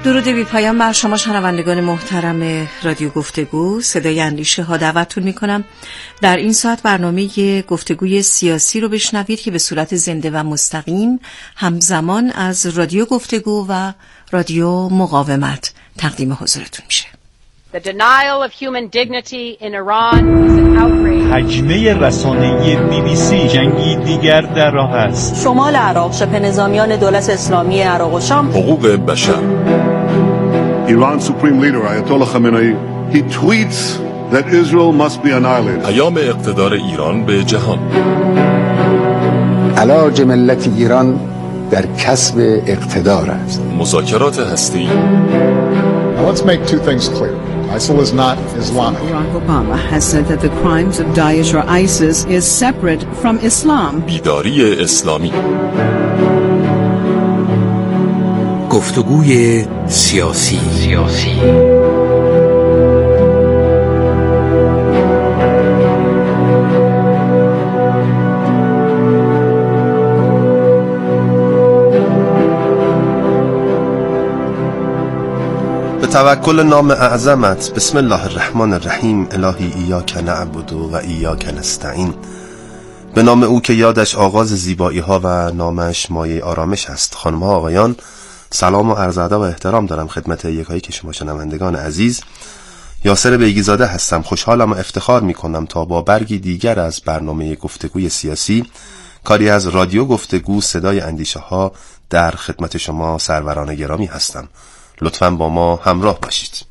درود بی پایان بر شما شنوندگان محترم رادیو گفتگو صدای اندیشه ها. دعوتتون میکنم در این ساعت برنامه گفتگوی سیاسی رو بشنوید که به صورت زنده و مستقیم همزمان از رادیو گفتگو و رادیو مقاومت تقدیم حضورتون میشه. The denial of human dignity in Iran is an outrage. حجمه رسانه‌ای BBC جنگی دیگر در راه است. شمال عراق، شبه نظامیان دولت اسلامی عراق و شام. حقوق بشر. Iran's supreme leader Ayatollah Khamenei he tweets that Israel must be annihilated. پیام اقتدار ایران به جهان. علاج ملت ایران در کسب اقتدار است. مذاکرات هسته‌ای. Let's make two things clear. ISIL is not Islamic. Barack Obama has said that the crimes of Daesh or ISIS is separate from Islam. بیداری اسلامی. گفتگوی سیاسی. به توکل نام اعظمت. بسم الله الرحمن الرحیم. الهی ایاک نعبد و ایاک نستعین. به نام او که یادش آغاز زیبایی ها و نامش مایه آرامش است. خانم ها آقایان، سلام و عرض ادب و احترام دارم خدمت یکایی که شما شنوندگان عزیز. یاسر بیگیزاده هستم. خوشحالم و افتخار می کنم تا با برگی دیگر از برنامه گفتگوی سیاسی، کاری از رادیو گفتگو صدای اندیشه ها، در خدمت شما سروران گرامی هستم. لطفاً با ما همراه باشید.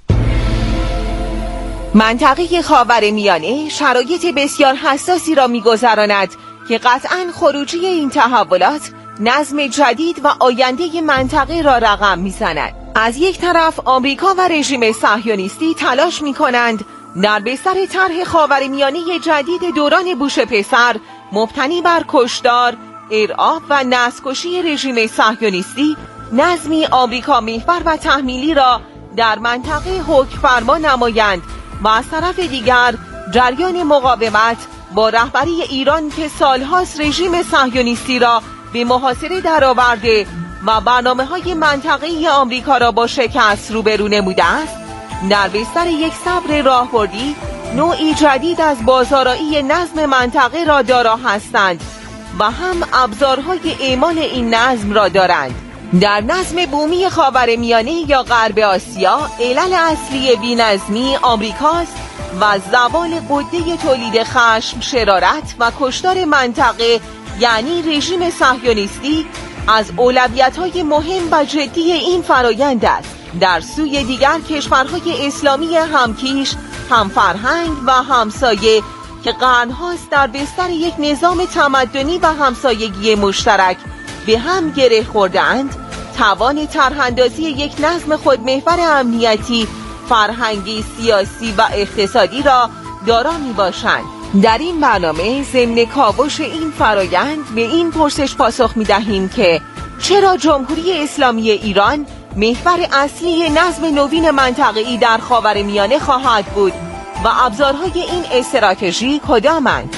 منطقه خاورمیانه شرایط بسیار حساسی را می‌گذراند که قطعاً خروجی این تحولات نظم جدید و آینده منطقه را رقم می‌زند. از یک طرف آمریکا و رژیم صهیونیستی تلاش می‌کنند در بستر طرح خاورمیانه جدید دوران بوش پسر مبتنی بر کشتار، ارعاب و نسل‌کشی رژیم صهیونیستی نظمی آمریکا محور و تحمیلی را در منطقه حکم فرما نمایند و از طرف دیگر جریان مقاومت با رهبری ایران که سالهاست رژیم صهیونیستی را به محاصره درآورده و برنامه‌های منطقه‌ای آمریکا را با شکست روبرو نموده است، در بستر یک صبر راهبردی نوعی جدید از بازآرایی نظم منطقه را دارا هستند و هم ابزارهای اعمال این نظم را دارند. در نظم بومی خاورمیانه یا غرب آسیا، علل اصلی بی‌نظمی آمریکاست و زوال قده تولید خشم، شرارت و کشتار منطقه یعنی رژیم صهیونیستی از اولویت‌های مهم و جدی این فرایند است. در سوی دیگر کشورهای اسلامی همکیش، همفرهنگ و همسایه که قرن‌هاست در بستر یک نظام تمدنی و همسایگی مشترک به هم گره خورده‌اند، توان طرح‌اندازی یک نظم خودمحور امنیتی، فرهنگی، سیاسی و اقتصادی را دارا می‌باشند. در این برنامه ضمن کاوش این فرایند به این پرسش پاسخ می‌دهیم که چرا جمهوری اسلامی ایران محور اصلی نظم نوین منطقه‌ای در خاورمیانه خواهد بود و ابزارهای این استراتژی کدامند؟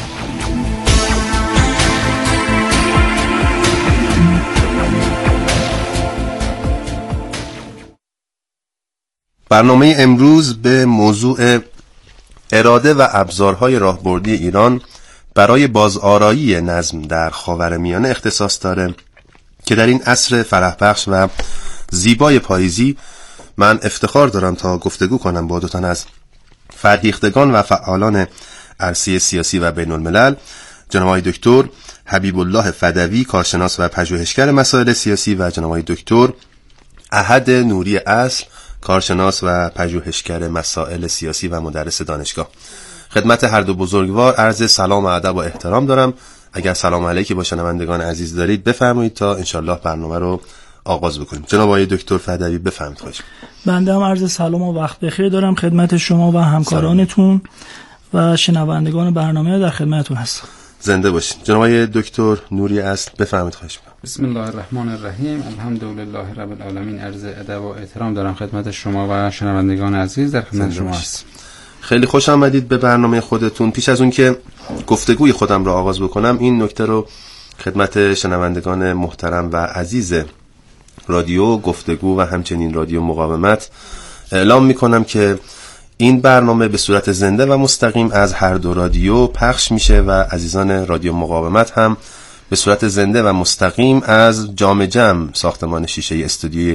برنامه امروز به موضوع اراده و ابزارهای راهبردی ایران برای بازآرایی نظم در خاورمیانه اختصاص داره که در این عصر فرحبخش و زیبای پاییزی من افتخار دارم تا گفتگو کنم با دو تن از فرهیختگان و فعالان عرصه سیاسی و بین الملل، جناب آقای دکتر حبیب الله فدوی، کارشناس و پژوهشگر مسائل سیاسی، و جناب آقای دکتر احد نوری اصل، کارشناس و پژوهشگر مسائل سیاسی و مدرس دانشگاه. خدمت هر دو بزرگوار عرض سلام و ادب و احترام دارم. اگر سلام علیکی با شنوندگان عزیز دارید بفرمایید تا انشالله برنامه رو آغاز بکنیم. جناب آقای دکتر فدوی بفرمایید. خواهش بنده هم عرض سلام و وقت بخیر دارم خدمت شما و همکارانتون و شنوندگان برنامه در خدمتتون هستم. زنده باشید. جناب آقای دکتر نوری اصل بفرمایید. خواهش می‌کنم. بسم الله الرحمن الرحیم. الحمدلله رب العالمین. عرض ادب و احترام دارم خدمت شما و شنوندگان عزیز در خدمت شما هستم. خیلی خوش آمدید به برنامه خودتون. پیش از اون که گفتگوی خودم رو آغاز بکنم این نکته رو خدمت شنوندگان محترم و عزیز رادیو گفتگو و همچنین رادیو مقاومت اعلام میکنم که این برنامه به صورت زنده و مستقیم از هر دو رادیو پخش میشه و عزیزان رادیو مقاومت هم به صورت زنده و مستقیم از جام جم ساختمان شیشه استودیوی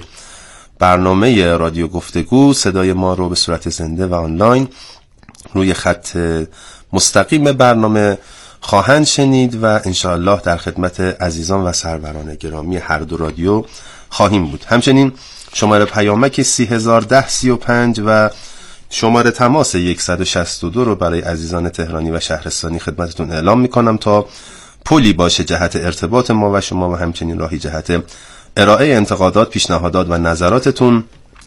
برنامه رادیو گفتگو صدای ما رو به صورت زنده و آنلاین روی خط مستقیم برنامه خواهند شنید و انشاءالله در خدمت عزیزان و سروران گرامی هر دو رادیو خواهیم بود. همچنین شماره پیامک 301035 و شماره تماس 162 رو برای عزیزان تهرانی و شهرستانی خدمتتون اعلام میکنم تا پلی باشه جهت ارتباط ما و شما و همچنین راهی جهت ارائه انتقادات، پیشنهادات و نظراتتون.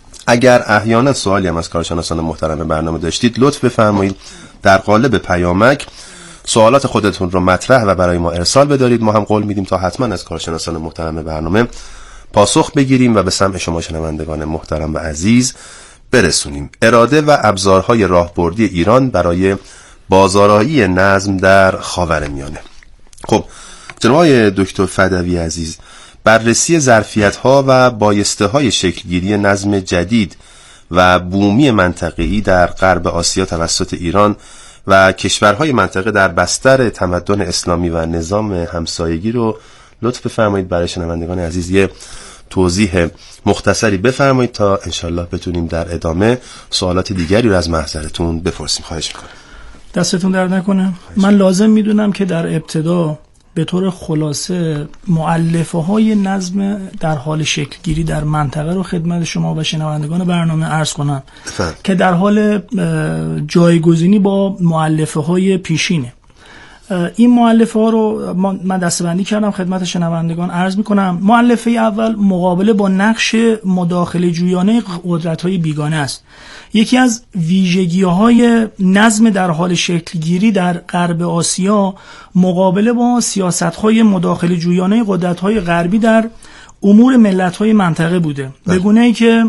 اگر احیانا سوالی هم از کارشناسان محترم برنامه داشتید لطف بفرمایید در قالب پیامک سوالات خودتون رو مطرح و برای ما ارسال بدارید. ما هم قول میدیم تا حتما از کارشناسان محترم برنامه پاسخ بگیریم و به سمع شما شنوندگان محترم و عزیز برسونیم. اراده و ابزارهای راهبردی ایران برای بازآرایی نظم در خاورمیانه. خب جناب دکتر فدوی عزیز، بررسی ظرفیت‌ها و بایسته‌های شکلگیری نظم جدید و بومی منطقه‌ای در غرب آسیا توسط ایران و کشورهای منطقه در بستر تمدن اسلامی و نظام همسایگی رو لطف بفرمایید برای شنوندگان عزیز یه توضیح مختصری بفرمایید تا انشالله بتونیم در ادامه سوالات دیگری رو از محضرتون بپرسیم. خواهش میکنم. دستتون درد نکنه. من لازم میدونم که در ابتدا به طور خلاصه مؤلفه های نظم در حال شکل گیری در منطقه رو خدمت شما و شنوندگان برنامه عرض کنم که در حال جایگزینی با مؤلفه های پیشینه. این مؤلفه ها رو من دسته‌بندی کردم خدمت شنوندگان عرض میکنم. مؤلفه اول مقابله با نقش مداخله جویانه قدرت های بیگانه است. یکی از ویژگی های نظم در حال شکل گیری در غرب آسیا مقابله با سیاست های مداخله جویانه قدرت های غربی در امور ملت های منطقه بوده، به گونه‌ای که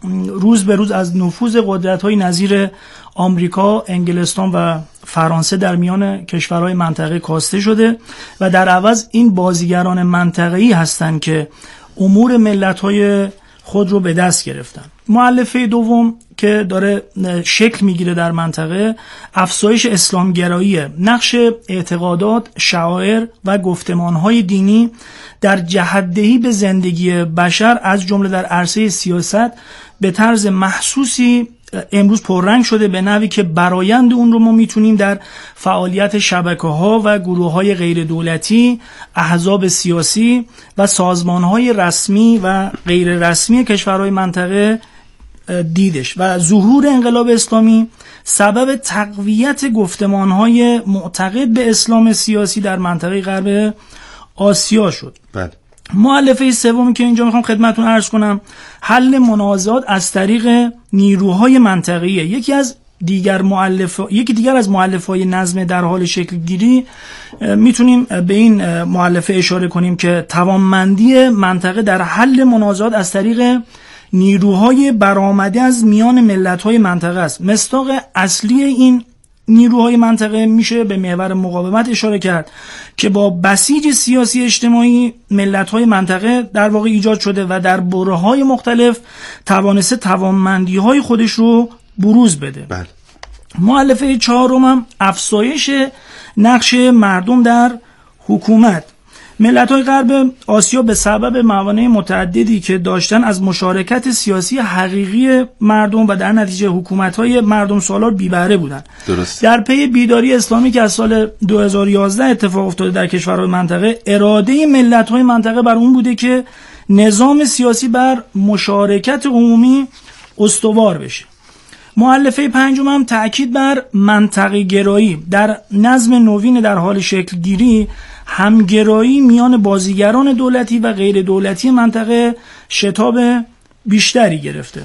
روز به روز از نفوذ قدرت‌های نظیر آمریکا، انگلستان و فرانسه در میان کشورهای منطقه کاسته شده و در عوض این بازیگران منطقه‌ای هستند که امور ملت‌های خود رو به دست گرفتن. مؤلفه دوم که داره شکل میگیره در منطقه افزایش اسلامگرایی، نقش اعتقادات، شعائر و گفتمان‌های دینی در جهت‌دهی به زندگی بشر از جمله در عرصه سیاست به طرز محسوسی امروز پررنگ شده، به نحوی که برآیند اون رو ما میتونیم در فعالیت شبکه‌ها و گروه‌های غیر دولتی، احزاب سیاسی و سازمان‌های رسمی و غیر رسمی کشورهای منطقه دیدش. و ظهور انقلاب اسلامی سبب تقویت گفتمان‌های معتقد به اسلام سیاسی در منطقه غرب آسیا شد. مؤلفه سومی که اینجا میخوام خدمتتون عرض کنم حل منازعات از طریق نیروهای منطقه‌ای. یکی دیگر از مؤلفه‌های نظم در حال شکل گیری میتونیم به این مؤلفه اشاره کنیم که توانمندی منطقه در حل منازعات از طریق نیروهای برآمده از میان ملت‌های منطقه است. مصداق اصلی این نیروهای منطقه میشه به محور مقاومت اشاره کرد که با بسیج سیاسی اجتماعی ملت‌های منطقه در واقع ایجاد شده و در برهه‌های مختلف توانسته توانمندی‌های خودش رو بروز بده. مؤلفه چهارم هم افزایش نقش مردم در حکومت. ملت‌های غرب آسیا به سبب موانع متعددی که داشتن از مشارکت سیاسی حقیقی مردم و در نتیجه حکومت‌های مردم سالار بی بهره بودند. در پی بیداری اسلامی که از سال 2011 اتفاق افتاده در کشورهای منطقه، اراده ملت‌های منطقه بر اون بوده که نظام سیاسی بر مشارکت عمومی استوار بشه. مؤلفه پنجم هم تأکید بر منطقه گرایی. در نظم نوین در حال شکل گیری همگرایی میان بازیگران دولتی و غیر دولتی منطقه شتاب بیشتری گرفته.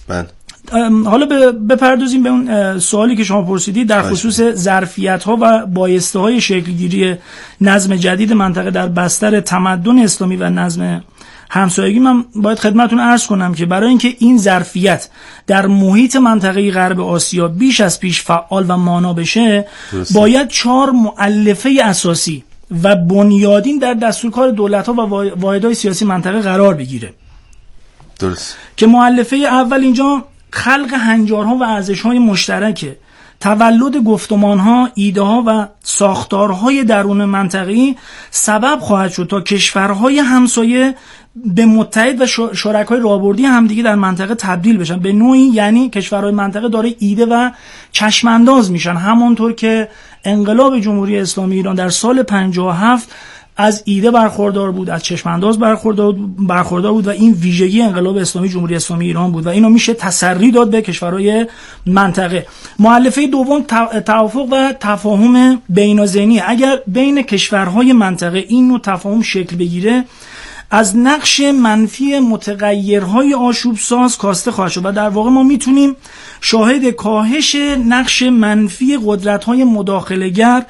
حالا بپردازیم به اون سوالی که شما پرسیدید در خصوص ظرفیت‌ها و بایسته‌های شکلگیری نظم جدید منطقه در بستر تمدن اسلامی و نظم همسایگی. من باید خدمتتون عرض کنم که برای اینکه این ظرفیت در محیط منطقه غرب آسیا بیش از پیش فعال و مانا بشه باید 4 مؤلفه اساسی و بنیادین در دستورکار دولت‌ها و واحدهای سیاسی منطقه قرار بگیره. درست. که مؤلفه اول اینجا خلق هنجارها و ارزش‌های مشترکه، تولد گفتمان‌ها، ایده‌ها و ساختارهای درون منطقه‌ای سبب خواهد شد تا کشورهای همسایه به متحد و شرکای راهبردی همدیگه در منطقه تبدیل بشن. به نوعی یعنی کشورهای منطقه داره ایده و چشمانداز میشن، همانطور که انقلاب جمهوری اسلامی ایران در سال 57 از ایده برخوردار بود، از چشمانداز برخوردار بود و این ویژگی انقلاب اسلامی جمهوری اسلامی ایران بود و اینو میشه تسری داد به کشورهای منطقه. مؤلفه دوم توافق و تفاهم بین‌الذهنی. اگر بین کشورهای منطقه این نوع تفاهم شکل بگیره، از نقش منفی متغیرهای آشوبساز کاسته خواهد شد و در واقع ما میتونیم شاهد کاهش نقش منفی قدرت‌های مداخله‌گر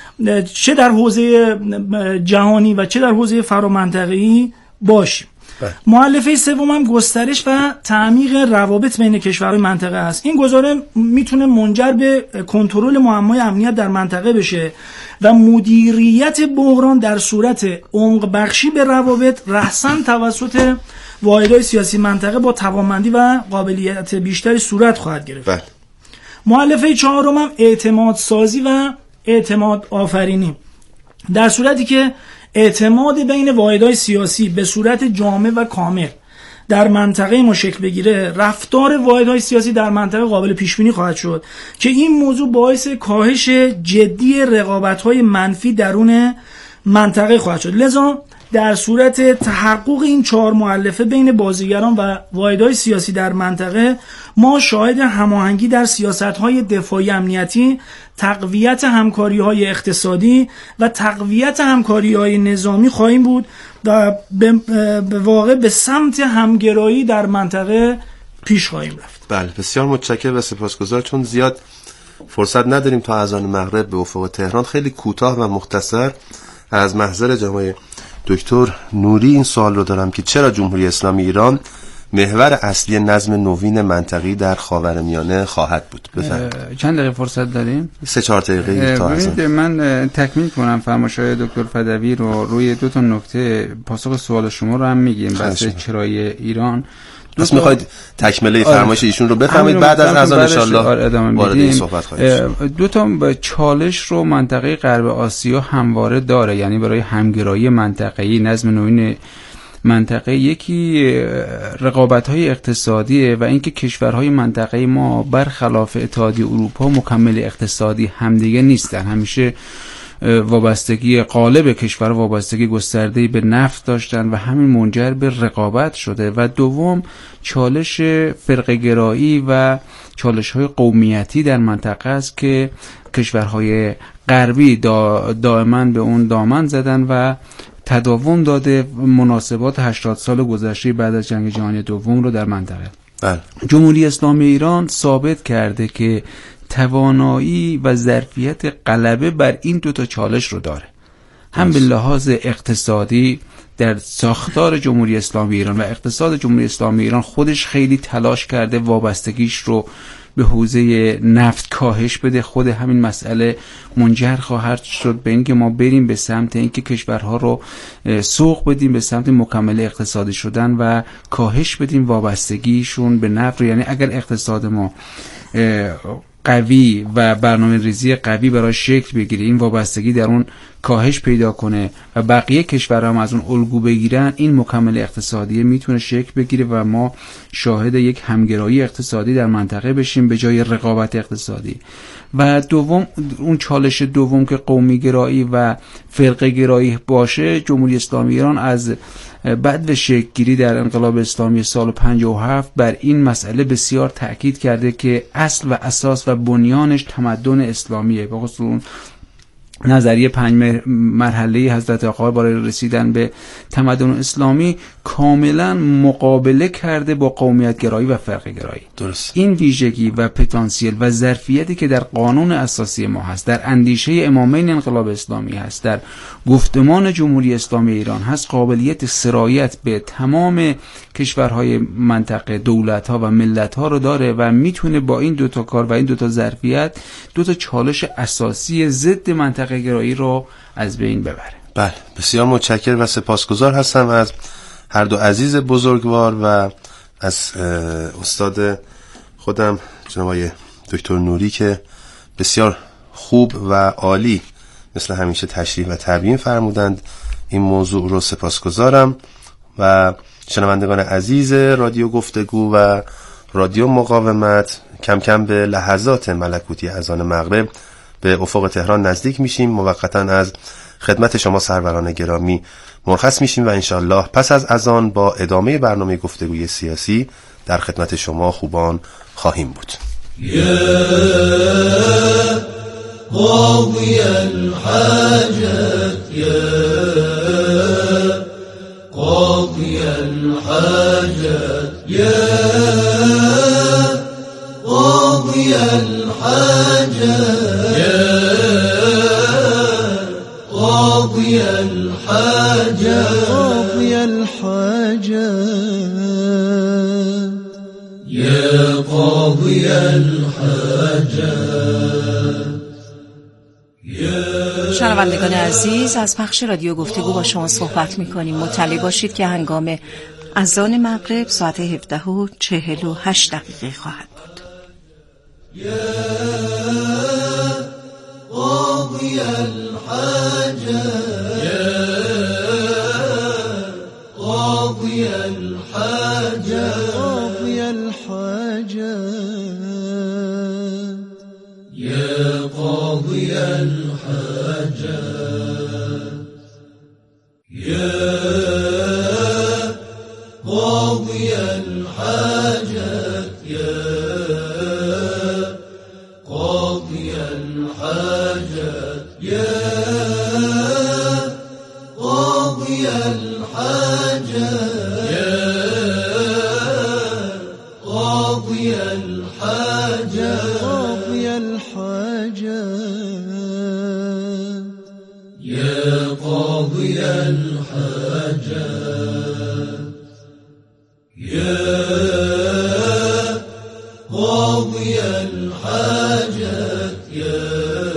چه در حوزه جهانی و چه در حوزه فرامنطقه‌ای باشیم. مؤلفه سوم هم گسترش و تعمیق روابط بین کشورهای منطقه است. این گزاره میتونه منجر به کنترل معمای امنیت در منطقه بشه و مدیریت بحران در صورت عمق بخشی به روابط رأساً توسط واحدهای سیاسی منطقه با توانمندی و قابلیت بیشتری صورت خواهد گرفت. مؤلفه چهارم هم اعتماد سازی و اعتماد آفرینی. در صورتی که اعتماد بین واحدهای سیاسی به صورت جامع و کامل در منطقه ما شکل بگیره، رفتار واحدهای سیاسی در منطقه قابل پیش بینی خواهد شد که این موضوع باعث کاهش جدی رقابت‌های منفی درون منطقه خواهد شد. لذا در صورت تحقق این 4 مؤلفه بین بازیگران و واحدهای سیاسی در منطقه، ما شاهد هماهنگی در سیاست‌های دفاعی امنیتی، تقویت همکاری‌های اقتصادی و تقویت همکاری‌های نظامی خواهیم بود و به واقع به سمت همگرایی در منطقه پیش خواهیم رفت. بله، بسیار متشکرم و سپاسگزار. چون زیاد فرصت نداریم تا اذان مغرب به افق تهران، خیلی کوتاه و مختصر از محضر جناب دکتر نوری این سوال رو دارم که چرا جمهوری اسلامی ایران محور اصلی نظم نوین منطقی در خاورمیانه خواهد بود؟ بفرمایید. چند دقیقه فرصت داریم؟ 3-4 دقیقه تا از من تکمیل کنم فرمایش‌های دکتر فدوی رو. روی 2 نکته پاسخ سوال شما رو هم میگیم. بحث چرای ایران پس میخواید تکمله فرمایش ایشون رو بفهمید، بعد از اذان ان شاءالله وارد این صحبت خواهیم. 2 چالش رو منطقه غرب آسیا همواره داره، یعنی برای همگرایی منطقه‌ای نظم نوین منطقه. یکی رقابت‌های اقتصادیه و اینکه کشورهای منطقه ما برخلاف اتحادیه اروپا مکمل اقتصادی همدیگه نیستن. همیشه وابستگی غالب کشور وابستگی گسترده‌ای به نفت داشتن و همین منجر به رقابت شده. و دوم چالش فرقه‌گرایی و چالش‌های قومیتی در منطقه است که کشورهای غربی دائما به اون دامن زدن و تداوم داده مناسبات 80 سال گذشته بعد از جنگ جهانی دوم رو در منطقه. جمهوری اسلامی ایران ثابت کرده که توانایی و ظرفیت غلبه بر این 2 چالش رو داره، هم به لحاظ اقتصادی در ساختار جمهوری اسلامی ایران و اقتصاد جمهوری اسلامی ایران خودش خیلی تلاش کرده وابستگیش رو به حوزه نفت کاهش بده. خود همین مسئله منجر خواهد شد به اینکه ما بریم به سمت اینکه کشورها رو سوق بدیم به سمت مکمل اقتصادی شدن و کاهش بدیم وابستگیشون به نفت. یعنی اگر اقتصاد ما قوی و برنامه ریزی قوی برای شکل بگیره، این وابستگی در اون کاهش پیدا کنه و بقیه کشورها هم از اون الگو بگیرن، این مکمل اقتصادی میتونه شکل بگیره و ما شاهد یک همگرایی اقتصادی در منطقه بشیم به جای رقابت اقتصادی. و دوم اون چالش دوم که قومی گرایی و فرقه گرایی باشه، جمهوری اسلامی ایران از بعد و شکل گیری در انقلاب اسلامی سال 57 بر این مسئله بسیار تأکید کرده که اصل و اساس و بنیانش تمدن اسلامیه. به خصوص نظریه 5 مرحله حضرت آقا برای رسیدن به تمدن اسلامی کاملا مقابله کرده با قومیت گرایی و فرقه گرایی. درست. این ویژگی و پتانسیل و ظرفیتی که در قانون اساسی ما هست، در اندیشه امامین انقلاب اسلامی هست، در گفتمان جمهوری اسلامی ایران هست، قابلیت سرایت به تمام کشورهای منطقه، دولت‌ها و ملت‌ها رو داره و میتونه با این 2 کار و این 2 زرفیت 2 چالش اساسی ضد منطقه گرایی رو از بین ببره. بله، بسیار متشکرم و سپاسگزار هستم از هر 2 عزیز بزرگوار و از استاد خودم جناب آقای دکتر نوری که بسیار خوب و عالی مثل همیشه تشریح و تبیین فرمودند این موضوع رو سپاسگزارم. و شنوندگان عزیز رادیو گفتگو و رادیو مقاومت، کم کم به لحظات ملکوتی اذان مغرب به افق تهران نزدیک میشیم. موقتا از خدمت شما سروران گرامی مرخص میشیم و انشالله پس از اذان با ادامه برنامه گفتگوی سیاسی در خدمت شما خوبان خواهیم بود. قاضي الحاجات يا قاضي الحاجات يا قاضي الحاجات يا قاضي الحاجات قاضي الحاجات يا قاضي الحاجات. شنوندگان عزیز، از پخش رادیو گفتگو با شما صحبت می‌کنیم. مطلع باشید که هنگام اذان مغرب ساعت 17:48 خواهد بود. قاضي الحاجات قاضي الحاجات قاضي الحاجات يا قاضي الحاجات يا قاضي الحاجات يا قاضي الحاجات يا قاضي الحاجات يا قاضي الحاجات قاضي الحاجات يا قاضي الحاجات يا قاضي الحاجات يا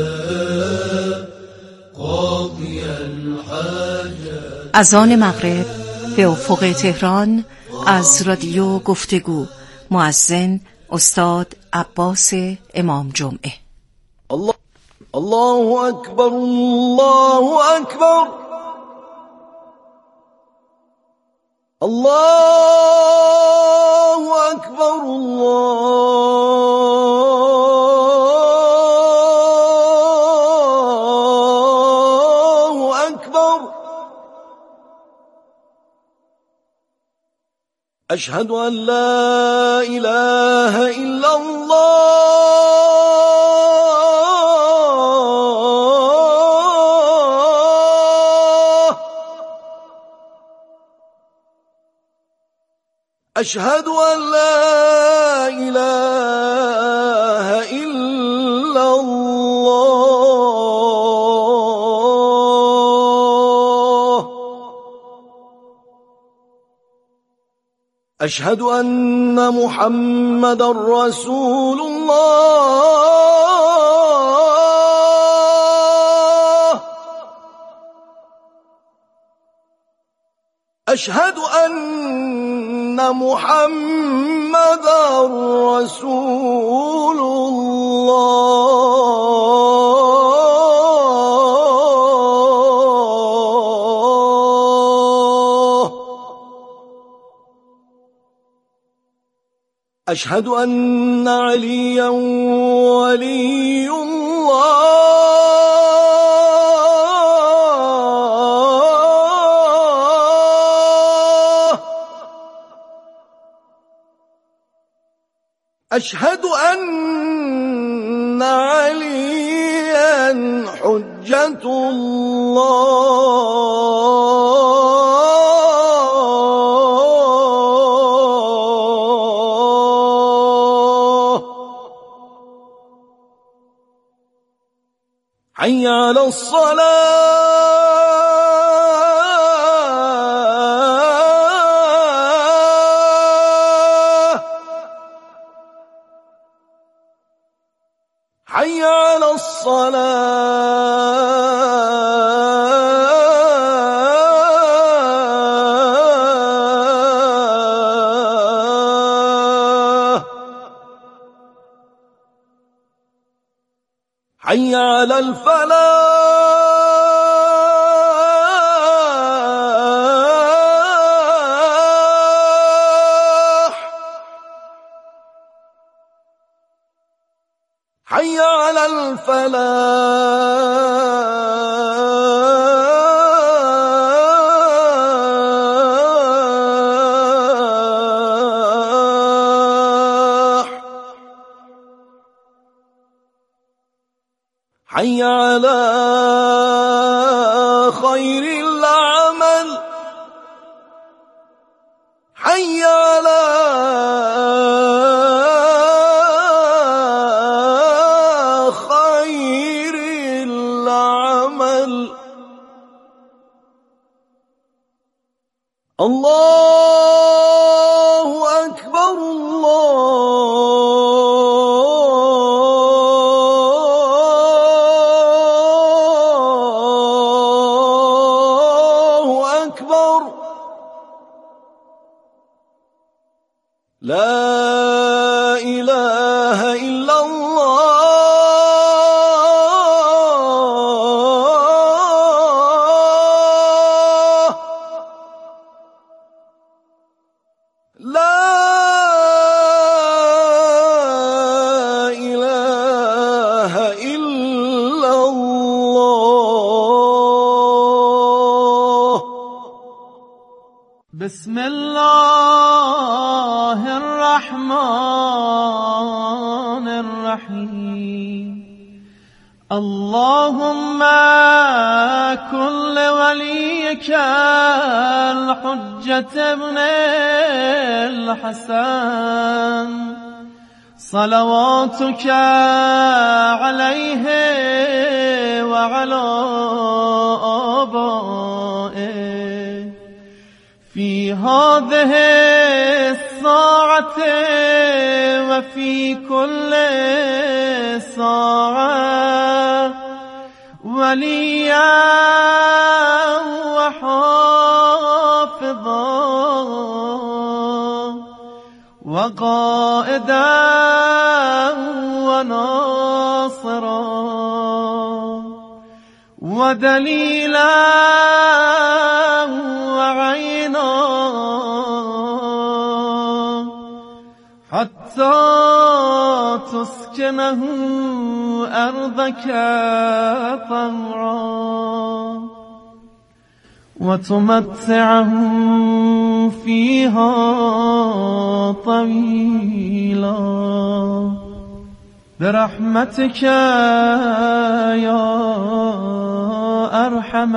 قاضي الحاجات. اذان مغرب به افق تهران از رادیو گفتگو. مؤذن استاد عباس امام جمعه. الله أكبر الله أكبر الله أكبر الله أكبر. أشهد أن لا إله إلا الله أشهد أن لا إله إلا الله أشهد أن محمد رسول الله أشهد أن محمد رسول الله أشهد أن عليا ولي الله أشهد أن عليا حجة الله حي على الصلاة حي على الصلاة حي على الفلاح حي على الفلاح حي على خير العمل حي على خير العمل الله أكبر الله أكبر لا إله إلا الله لا إله إلا الله بسم الله الرحمن الرحيم اللهم كن لوليك الحجة ابن الحسن صلواتك عليه وعلى آبائه في هذه الساعة وفي كل ساعة وليا وحافظا وقائدا وناصرا ودليلا وعينا حتى تسكنه أرضك طوعا وتمتعه فيها طويلا برحمتك يا أرحم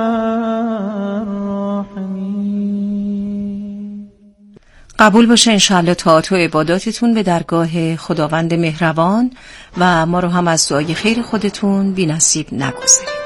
الراحمين. قبول باشه انشاءالله طاعت و عباداتتون به درگاه خداوند مهربان و ما رو هم از دعای خیر خودتون بی نصیب نگذارید.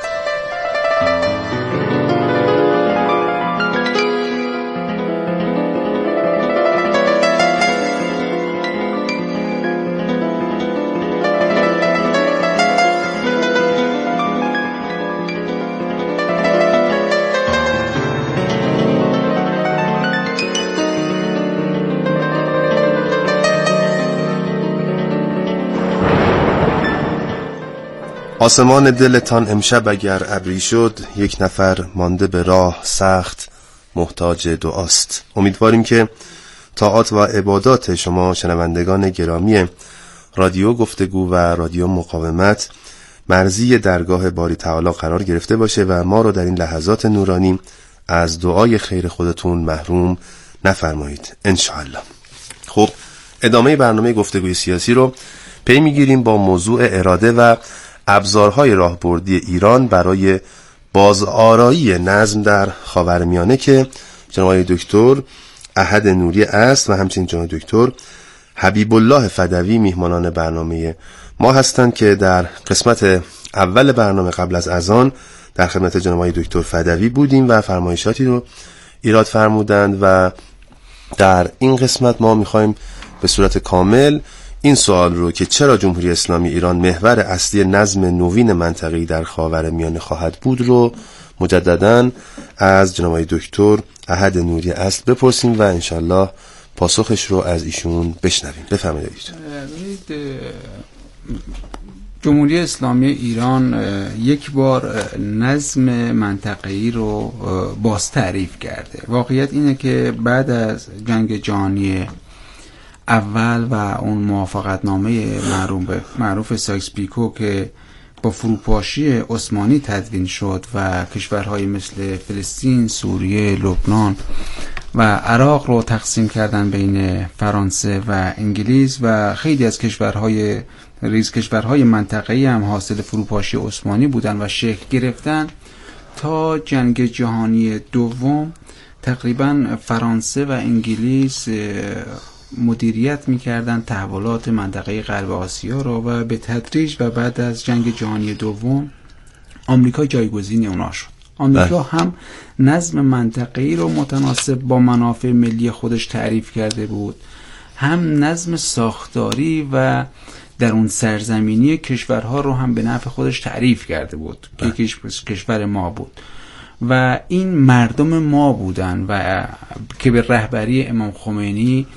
آسمان دلتان امشب اگر ابری شد، یک نفر مانده به راه سخت محتاج دعاست. امیدواریم که طاعات و عبادات شما شنوندگان گرامی رادیو گفتگو و رادیو مقاومت مرضی درگاه باری تعالی قرار گرفته باشه و ما رو در این لحظات نورانی از دعای خیر خودتون محروم نفرمایید انشاءالله. خب ادامه برنامه گفتگوی سیاسی رو پی میگیریم با موضوع اراده و ابزارهای راهبردی ایران برای بازآرایی نظم در خاورمیانه که جناب دکتر احد نوری است و همچنین جناب دکتر حبیب الله فدوی میهمانان برنامه ما هستند که در قسمت اول برنامه قبل از اذان در خدمت جناب دکتر فدوی بودیم و فرمایشاتی رو ایراد فرمودند و در این قسمت ما میخوایم به صورت کامل این سوال رو که چرا جمهوری اسلامی ایران محور اصلی نظم نوین منطقه‌ای در خاورمیانه خواهد بود رو مجدداً از جناب دکتر احد نوری اصل بپرسیم و انشالله پاسخش رو از ایشون بشنویم. بفرمایید. جمهوری اسلامی ایران یک بار نظم منطقه‌ای رو باز تعریف کرده. واقعیت اینه که بعد از جنگ جهانی اول و اون موافقتنامه معروف سایکس پیکو که با فروپاشی عثمانی تدوین شد و کشورهای مثل فلسطین، سوریه، لبنان و عراق رو تقسیم کردن بین فرانسه و انگلیس و خیلی از کشورهای منطقه‌ای هم حاصل فروپاشی عثمانی بودن و شکل گرفتن. تا جنگ جهانی دوم تقریبا فرانسه و انگلیس مدیریت می‌کردن تحولات منطقه غرب آسیا رو و به تدریج و بعد از جنگ جهانی دوم آمریکا جایگزین اونا شد. آمریکا هم نظم منطقه‌ای رو متناسب با منافع ملی خودش تعریف کرده بود، هم نظم ساختاری و در اون سرزمینی کشورها رو هم به نفع خودش تعریف کرده بود که کشور ما بود و این مردم ما بودن و که به رهبری امام خمینی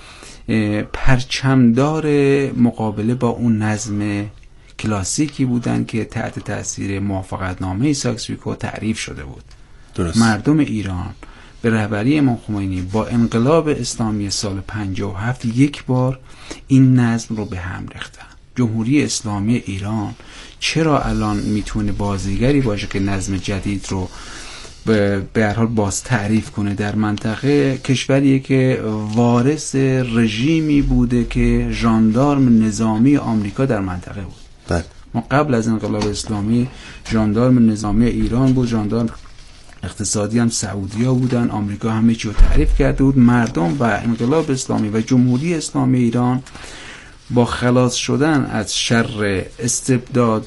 پرچمدار مقابله با اون نظم کلاسیکی بودن که تحت تأثیر موافقتنامه سایکس پیکو تعریف شده بود. درست. مردم ایران به رهبری امام خمینی با انقلاب اسلامی سال 57 یک بار این نظم رو به هم ریختن. جمهوری اسلامی ایران چرا الان میتونه بازیگری باشه که نظم جدید رو به هر حال باز تعریف کنه در منطقه؟ کشوریه که وارث رژیمی بوده که ژاندارم نظامی آمریکا در منطقه بود. بله. ما قبل از انقلاب اسلامی ژاندارم نظامی ایران بود، ژاندارم اقتصادی هم سعودیا بودن، آمریکا همه چی رو تعریف کرده بود. مردم و انقلاب اسلامی و جمهوری اسلامی ایران با خلاص شدن از شر استبداد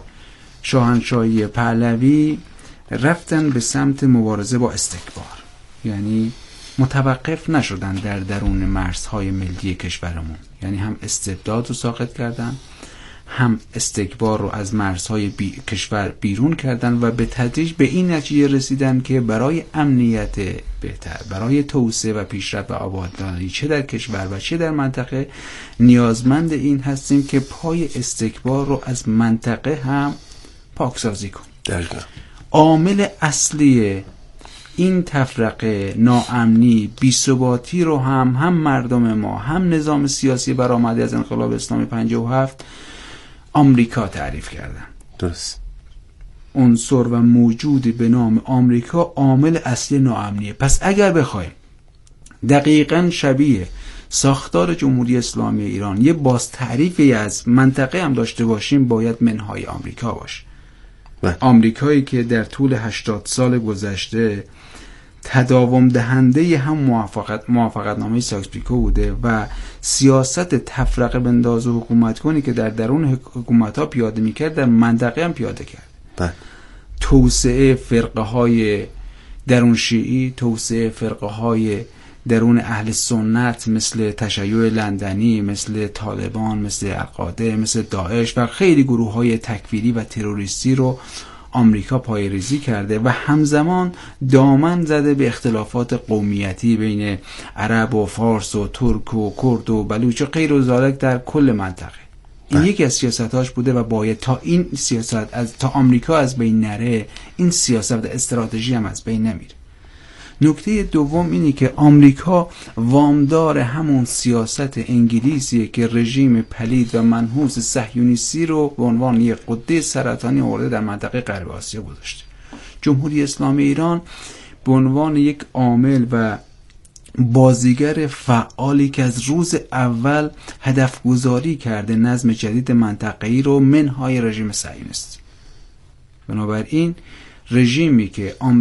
شاهنشاهی پهلوی رفتن به سمت مبارزه با استکبار، یعنی متوقف نشدن در درون مرزهای ملی کشورمون، یعنی هم استبداد رو ساقط کردن، هم استکبار رو از مرزهای کشور بیرون کردن و به تدریج به این نتیجه رسیدن که برای امنیت بهتر، برای توسعه و پیشرفت و آبادانی چه در کشور و چه در منطقه نیازمند این هستیم که پای استکبار رو از منطقه هم پاکسازی کنیم. دقیقاً. عامل اصلی این تفرقه، ناامنی، بی‌ثباتی رو هم مردم ما، هم نظام سیاسی برآمده از انقلاب اسلامی 57 آمریکا تعریف کردن. درست. عنصر و موجودی به نام آمریکا عامل اصلی ناامنیه. پس اگر بخوایم دقیقاً شبیه ساختار جمهوری اسلامی ایران یه باز تعریفی از منطقه هم داشته باشیم، باید منهای آمریکا باشه. آمریکایی که در طول 80 سال گذشته تداوم دهنده هم موافقتنامه سایکس پیکو بوده و سیاست تفرقه بنداز و حکومت کنی که در درون حکومت ها پیاده میکرد در منطقه هم پیاده کرد. توسعه فرقه های درون شیعی، توسعه فرقه های درون اهل سنت مثل تشیع لندنی، مثل طالبان، مثل القاعده، مثل داعش و خیلی گروه های تکفیری و تروریستی رو آمریکا پایه‌ریزی کرده و همزمان دامن زده به اختلافات قومیتی بین عرب و فارس و ترک و کرد و بلوچ و غیر و ذالک در کل منطقه. این یکی از سیاستاش بوده و باید تا این سیاست تا آمریکا از بین نره، این سیاست و استراتژی هم از بین نمیره. نکته دوم اینه که آمریکا وامدار همون سیاست انگلیسیه که رژیم پلید و منحوس صهیونیستی رو به عنوان یک قده سرطانی آورده در منطقه غرب آسیا گذاشته. جمهوری اسلامی ایران به عنوان یک عامل و بازیگر فعالی که از روز اول هدف گذاری کرده نظم جدید منطقه‌ای رو منهای رژیم صهیونیستی. بنابراین رژیمی که